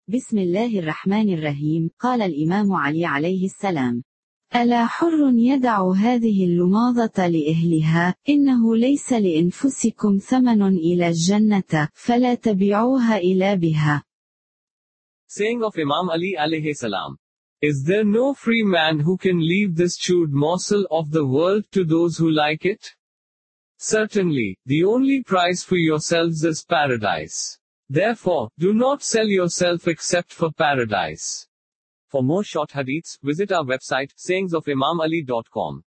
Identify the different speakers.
Speaker 1: بسم الله الرحمن الرحيم. قال الإمام علي عليه السلام: ألا حر يدع هذه اللماضة لأهلها، إنه ليس لأنفسكم ثمن إلى الجنة، فلا تبيعوها إلى بها.
Speaker 2: Saying of Imam Ali alayhi salam. Is there no free man who can leave this chewed morsel of the world to those who like it? Certainly, the only price for yourselves is paradise. Therefore, do not sell yourself except for paradise. For more short hadiths, visit our website, sayingsofimamali.com.